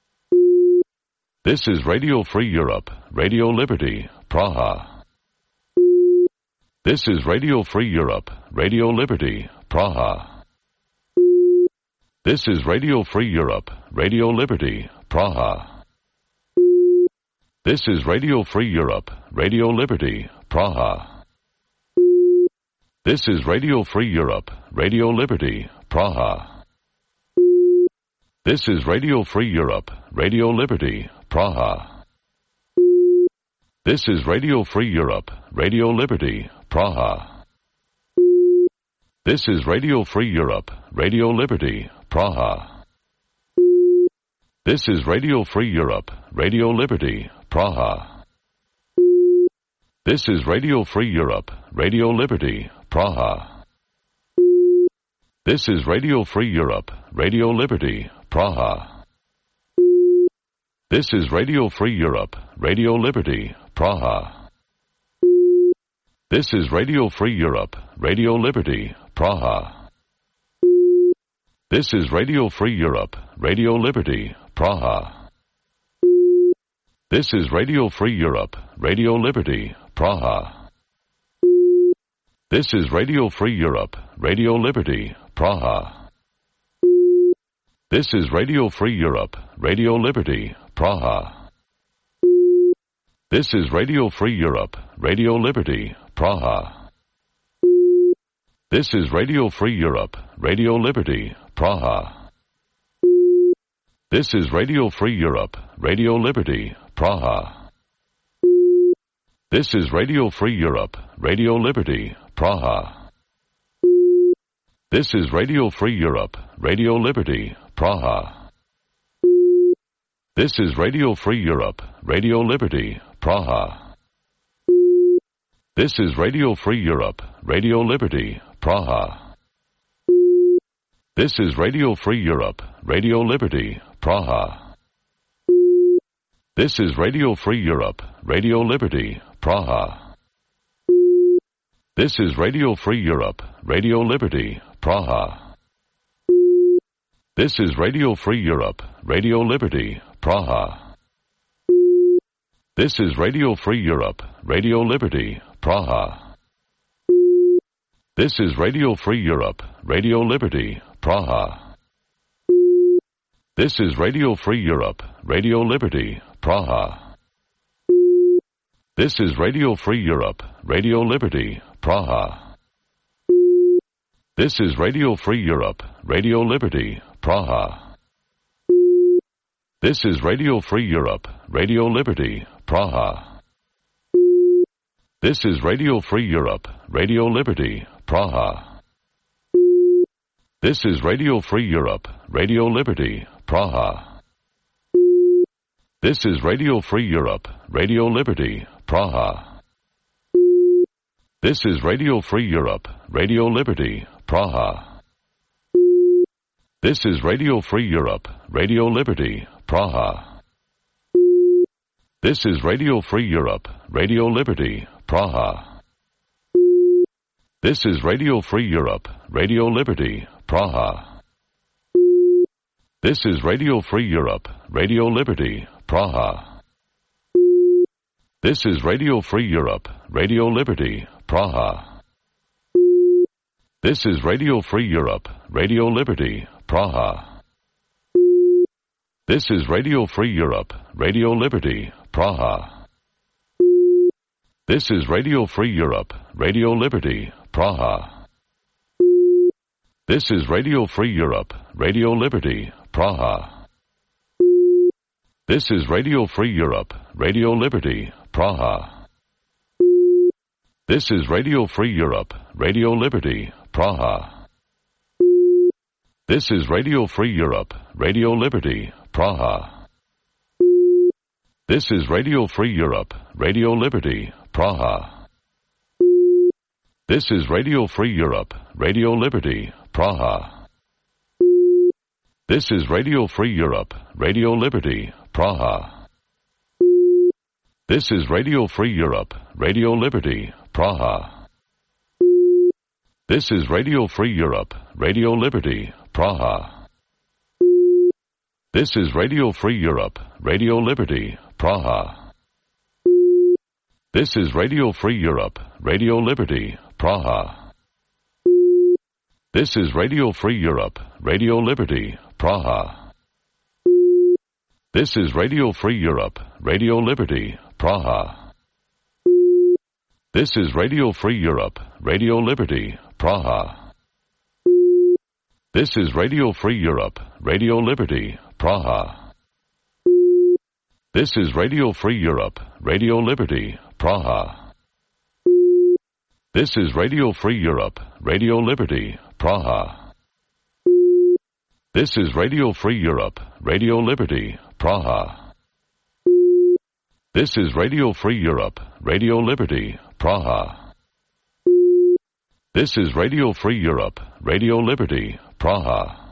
Speaker 1: This is Radio Free Europe, Radio Liberty, Praha. This is Radio Free Europe, Radio Liberty, Praha. This is Radio Free Europe, Radio Liberty, Praha. This is Radio Free Europe, Radio Liberty, Praha. This is Radio Free Europe, Radio Liberty, Praha. This is Radio Free Europe, Radio Liberty, Praha. This is Radio Free Europe, Radio Liberty, Praha. This is Radio Free Europe, Radio Liberty, Praha. This is Radio Free Europe, Radio Liberty, Praha. This is Radio Free Europe, Radio Liberty, Praha. This is Radio Free Europe, Radio Liberty, Praha. This is Radio Free Europe, Radio Liberty, Praha. This is Radio Free Europe, Radio Liberty, Praha. This is Radio Free Europe, Radio Liberty, Praha. This is Radio Free Europe, Radio Liberty, Praha. This is Radio Free Europe, Radio Liberty, Praha. This is Radio Free Europe, Radio Liberty, Praha. This is Radio Free Europe, Radio Liberty, Praha. This is Radio Free Europe, Radio Liberty, Praha. This is Radio Free Europe, Radio Liberty, Praha. This is Radio Free Europe, Radio Liberty, Praha. This is Radio Free Europe, Radio Liberty, Praha. This is Radio Free Europe, Radio Liberty, Praha. This is Radio Free Europe, Radio Liberty, Praha. This is Radio Free Europe, Radio Liberty, Praha. This is Radio Free Europe, Radio Liberty, Praha. This is Radio Free Europe, Radio Liberty, Praha. This is Radio Free Europe, Radio Liberty, Praha. This is Radio Free Europe, Radio Liberty, Praha. This is Radio Free Europe, Radio Liberty, Praha. This is Radio Free Europe, Radio Liberty, Praha. This is Radio Free Europe, Radio Liberty, Praha. This is Radio Free Europe, Radio Liberty, Praha. This is Radio Free Europe, Radio Liberty, Praha. This is Radio Free Europe, Radio Liberty, Praha. This is Radio Free Europe, Radio Liberty, Praha. This is Radio Free Europe, Radio Liberty, Praha. This is Radio Free Europe, Radio Liberty, Praha. This is Radio Free Europe, Radio Liberty, Praha. This is Radio Free Europe, Radio Liberty, Praha. This is Radio Free Europe, Radio Liberty, Praha. This is Radio Free Europe, Radio Liberty, Praha. This is Radio Free Europe, Radio Liberty, Praha. This is Radio Free Europe, Radio Liberty, Praha. This is Radio Free Europe, Radio Liberty, Praha. This is Radio Free Europe, Radio Liberty, Praha. This is Radio Free Europe, Radio Liberty, Praha. This is Radio Free Europe, Radio Liberty, Praha. This is Radio Free Europe, Radio Liberty, Praha. This is Radio Free Europe, Radio Liberty, Praha. This is Radio Free Europe, Radio Liberty, Praha. This is Radio Free Europe, Radio Liberty, Praha. This is Radio Free Europe, Radio Liberty, Praha. This is Radio Free Europe, Radio Liberty, Praha. This is Radio Free Europe, Radio Liberty, Praha. This is Radio Free Europe, Radio Liberty, Praha. This is Radio Free Europe, Radio Liberty, Praha. This is Radio Free Europe, Radio Liberty, Praha. This is Radio Free Europe, Radio Liberty, Praha. This is Radio Free Europe, Radio Liberty, Praha. This is Radio Free Europe, Radio Liberty, Praha. This is Radio Free Europe, Radio Liberty, Praha. This is Radio Free Europe, Radio Liberty, Praha. This is Radio Free Europe, Radio Liberty, Praha. This is Radio Free Europe, Radio Liberty, Praha. This is Radio Free Europe, Radio Liberty, Praha.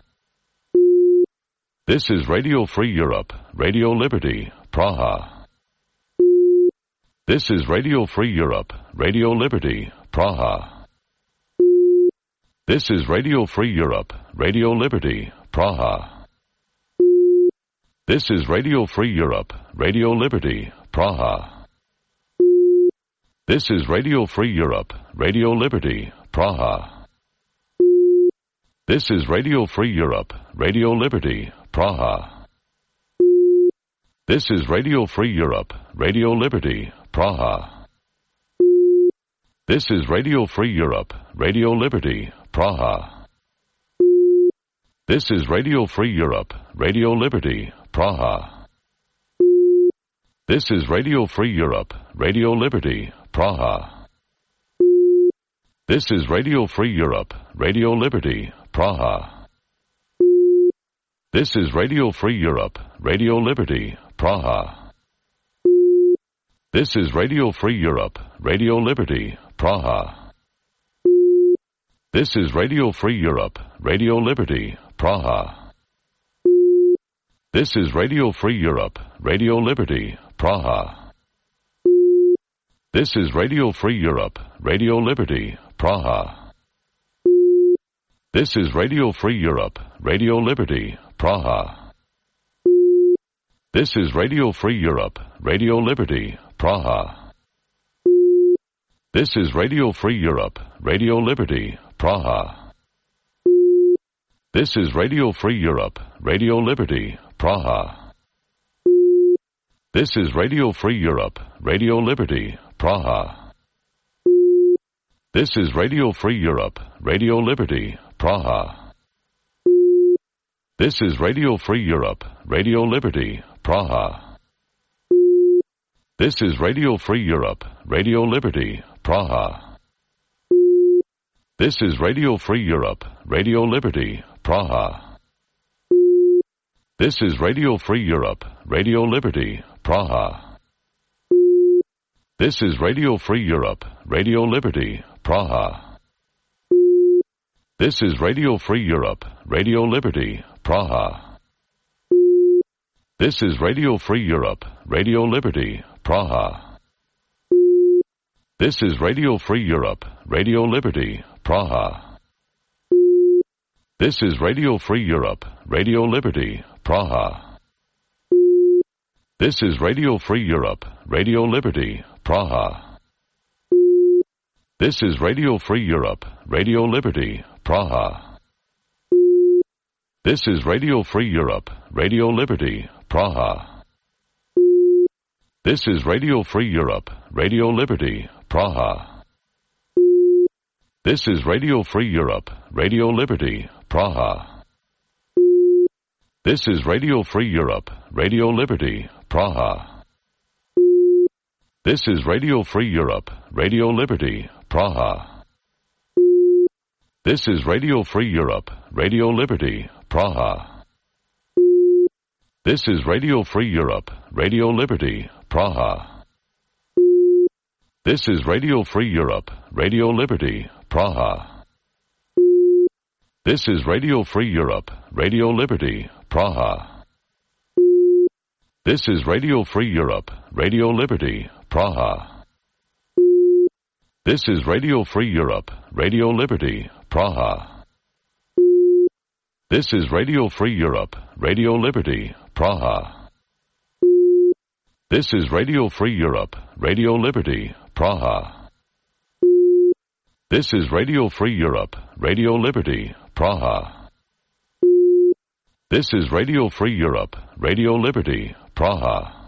Speaker 1: This is Radio Free Europe, Radio Liberty, Praha. This is Radio Free Europe, Radio Liberty, Praha. This is Radio Free Europe, Radio Liberty, Praha. This is Radio Free Europe, Radio Liberty, Praha. This is Radio Free Europe, Radio Liberty, Praha. This is Radio Free Europe, Radio Liberty, Praha. This is Radio Free Europe, Radio Liberty, Praha. This is Radio Free Europe, Radio Liberty, Praha. This is Radio Free Europe, Radio Liberty, Praha. This is Radio Free Europe, Radio Liberty, Praha. This is Radio Free Europe, Radio Liberty, Praha. This is Radio Free Europe, Radio Liberty, Praha. This is Radio Free Europe, Radio Liberty, Praha. This is Radio Free Europe, Radio Liberty, Praha. This is Radio Free Europe, Radio Liberty, Praha. This is Radio Free Europe, Radio Liberty, Praha. This is Radio Free Europe, Radio Liberty, Praha. This is Radio Free Europe, Radio Liberty, Praha. This is Radio Free Europe, Radio Liberty, Praha. This is Radio Free Europe, Radio Liberty, Praha. This is Radio Free Europe, Radio Liberty, Praha. This is Radio Free Europe, Radio Liberty, Praha. This is Radio Free Europe, Radio Liberty, Praha. This is Radio Free Europe, Radio Liberty, Praha. This is Radio Free Europe, Radio Liberty, Praha. This is Radio Free Europe, Radio Liberty, Praha. This is Radio Free Europe, Radio Liberty, Praha. This is Radio Free Europe, Radio Liberty, Praha. This is Radio Free Europe, Radio Liberty, Praha. This is Radio Free Europe, Radio Liberty, Praha. This is Radio Free Europe, Radio Liberty, Praha. This is Radio Free Europe, Radio Liberty, Praha. This is Radio Free Europe, Radio Liberty, Praha. This is Radio Free Europe, Radio Liberty, Praha. This is Radio Free Europe, Radio Liberty, Praha. This is Radio Free Europe, Radio Liberty, Praha. This is Radio Free Europe, Radio Liberty, Praha. This is Radio Free Europe, Radio Liberty, Praha. This is Radio Free Europe, Radio Liberty, Praha. This is Radio Free Europe, Radio Liberty, Praha. This is Radio Free Europe, Radio Liberty, Praha. This is Radio Free Europe, Radio Liberty, Praha. This is Radio Free Europe, Radio Liberty, Praha. This is Radio Free Europe, Radio Liberty, Praha. This is Radio Free Europe, Radio Liberty, Praha. This is Radio Free Europe, Radio Liberty, Praha. This is Radio Free Europe, Radio Liberty, Praha. This is Radio Free Europe, Radio Liberty, Praha.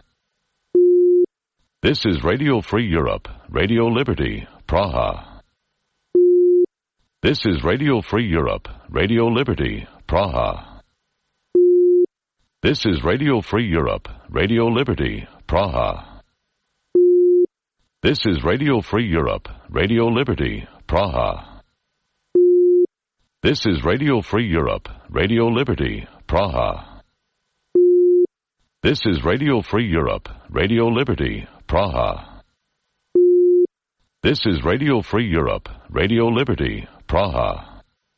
Speaker 1: This is Radio Free Europe, Radio Liberty, Praha. This is Radio Free Europe, Radio Liberty, Praha. This is Radio Free Europe, Radio Liberty, Praha. This is Radio Free Europe, Radio Liberty, Praha. This is Radio Free Europe, Radio Liberty, Praha. This is Radio Free Europe, Radio Liberty, Praha. This is Radio Free Europe, Radio Liberty, Praha.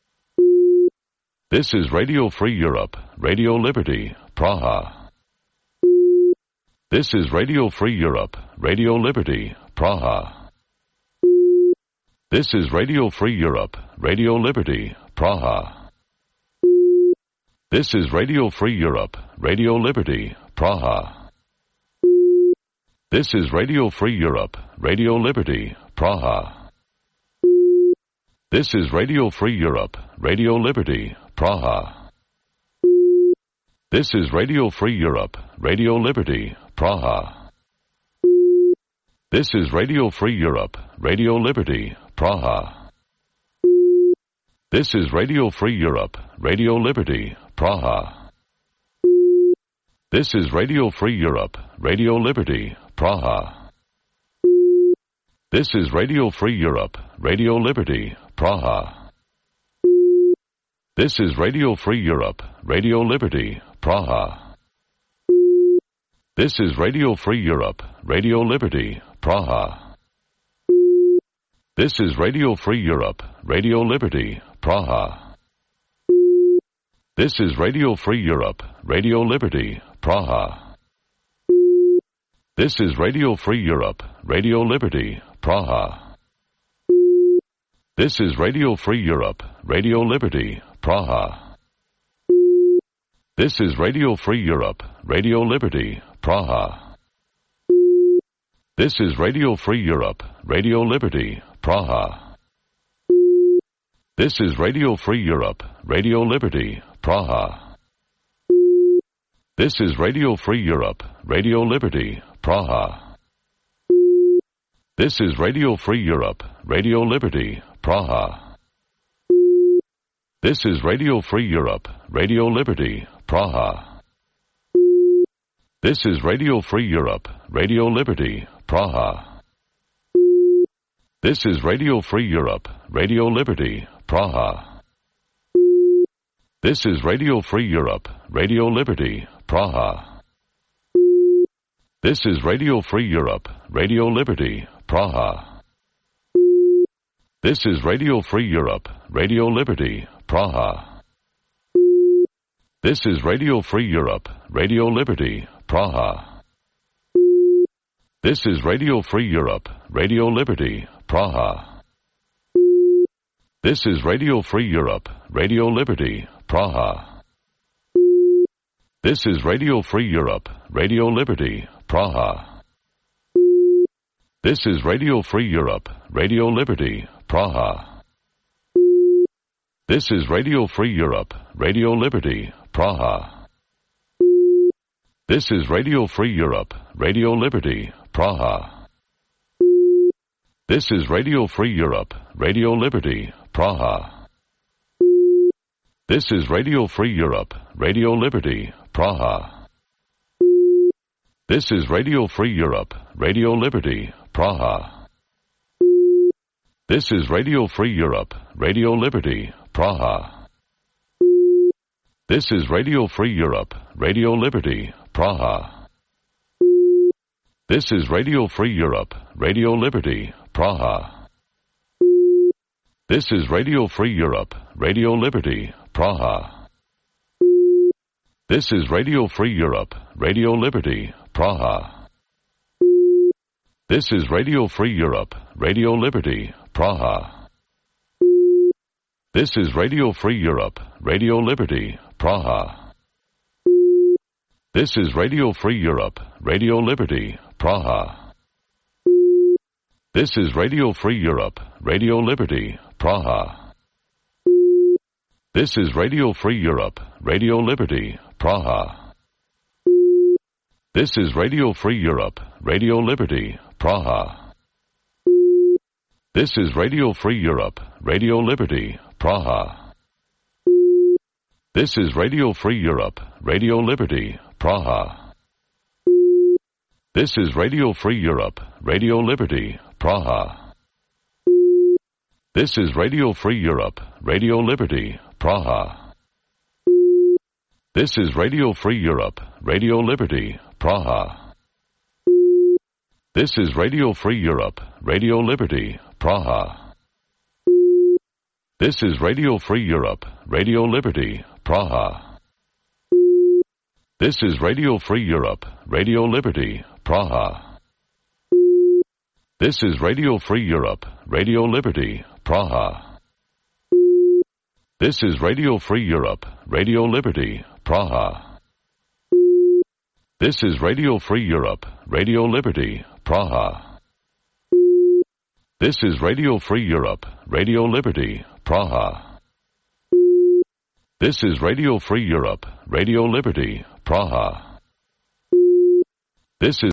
Speaker 1: This is Radio Free Europe, Radio Liberty, Praha. This is Radio Free Europe, Radio Liberty, Praha. This is Radio Free Europe, Radio Liberty, Praha. This is Radio Free Europe, Radio Liberty, Praha. This is Radio Free Europe, Radio Liberty, Praha. This is Radio Free Europe, Radio Liberty, Praha. This is Radio Free Europe, Radio Liberty, Praha. This is Radio Free Europe, Radio Liberty, Praha. This is Radio Free Europe, Radio Liberty, Praha. This is Radio Free Europe, Radio Liberty, Praha. This is Radio Free Europe, Radio Liberty, Praha. This is Radio Free Europe, Radio Liberty, Praha. This is Radio Free Europe, Radio Liberty, Praha. This is Radio Free Europe, Radio Liberty, Praha. This is Radio Free Europe, Radio Liberty, Praha. This is Radio Free Europe, Radio Liberty, Praha. This is Radio Free Europe, Radio Liberty, Praha. This is Radio Free Europe, Radio Liberty, Praha. This is Radio Free Europe, Radio Liberty, Praha. This is Radio Free Europe, Radio Liberty, Praha. This is Radio Free Europe, Radio Liberty, Praha. This is Radio Free Europe, Radio Liberty, Praha. This is Radio Free Europe, Radio Liberty, Praha. This is Radio Free Europe, Radio Liberty, Praha. This is Radio Free Europe, Radio Liberty, Praha. This is Radio Free Europe, Radio Liberty, Praha. This is Radio Free Europe, Radio Liberty, Praha. This is Radio Free Europe, Radio Liberty, Praha. This is Radio Free Europe, Radio Liberty, Praha. This is Radio Free Europe, Radio Liberty, Praha. This is Radio Free Europe, Radio Liberty, Praha. This is Radio Free Europe, Radio Liberty, Praha. This is Radio Free Europe, Radio Liberty, Praha. This is Radio Free Europe, Radio Liberty, Praha. This is Radio Free Europe, Radio Liberty, Praha. This is Radio Free Europe, Radio Liberty, Praha. This is Radio Free Europe, Radio Liberty, Praha. This is Radio Free Europe, Radio Liberty, Praha. This is Radio Free Europe, Radio Liberty, Praha. This is Radio Free Europe, Radio Liberty, Praha. This is Radio Free Europe, Radio Liberty, Praha. This is Radio Free Europe, Radio Liberty, Praha. This is Radio Free Europe, Radio Liberty, Praha. This is Radio Free Europe, Radio Liberty, Praha. This is Radio Free Europe, Radio Liberty, Praha. This is Radio Free Europe, Radio Liberty, Praha. This is Radio Free Europe, Radio Liberty, Praha. This is Radio Free Europe, Radio Liberty, Praha. This is Radio Free Europe, Radio Liberty, Praha. This is Radio Free Europe, Radio Liberty, Praha. This is Radio Free Europe, Radio Liberty, Praha. This is Radio Free Europe, Radio Liberty, Praha. This is Radio Free Europe, Radio Liberty, Praha. This is Radio Free Europe, Radio Liberty, Praha. This is Radio Free Europe, Radio Liberty, Praha. This is Radio Free Europe, Radio Liberty, Praha. This is Radio Free Europe, Radio Liberty, Praha. This is Radio Free Europe, Radio Liberty, Praha. This is Radio Free Europe, Radio Liberty, Praha. This is Radio Free Europe, Radio Liberty, Praha. This is Radio Free Europe, Radio Liberty, Praha. This is Radio Free Europe, Radio Liberty, Praha. This is